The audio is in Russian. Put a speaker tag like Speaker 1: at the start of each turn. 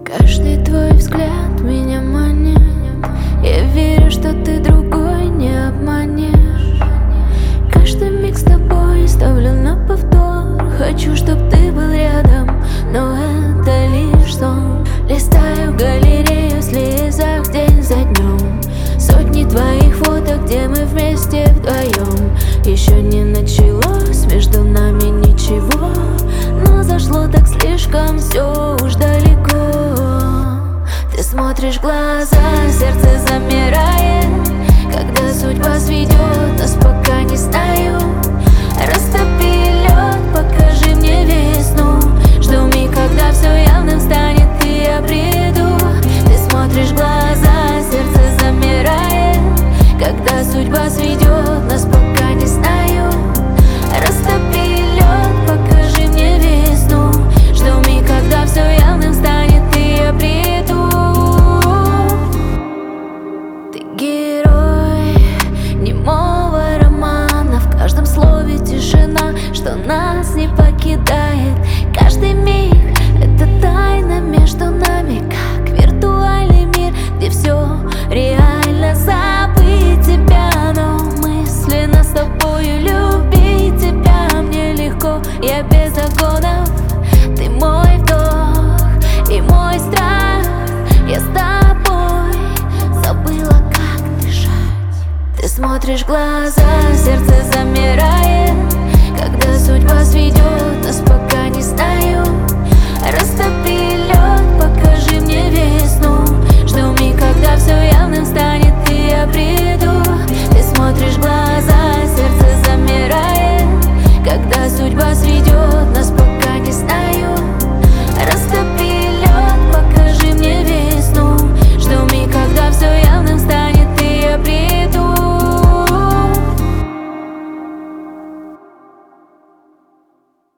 Speaker 1: Каждый твой взгляд меня манит. Я верю, что ты другой не обманешь. Каждый миг с тобой ставлю на повтор. Хочу, чтоб ты был рядом, но это лишь сон. Листаю галерею в слезах день за днем. Сотни твоих фото, где мы вместе вдвоем. Еще не началось между нами ничего, но зашло так слишком, все уж далеко. Ты смотришь в глаза, сердце замирает. Когда судьба сведет нас, пока не знаю. Растопи лед, покажи мне весну. Жду миг, когда все явным станет, и я приду. Ты смотришь в глаза, сердце замирает. Когда судьба сведет нас, пока не знаю. Растопи лед, покажи мне весну. Жду миг, когда все явным станет, и я приду. Ты герой немого романа. В каждом слове тишина, что нас не покидает. Каждый миг — это тайна между нами, как виртуальный мир, где все реально. Забыть тебя, но мысленно с тобою любить тебя мне легко. Я без законов, ты мой вдох и мой страх. Я с тобой забыла, как дышать. Ты смотришь в глаза, сердце замирает. Когда судьба сведет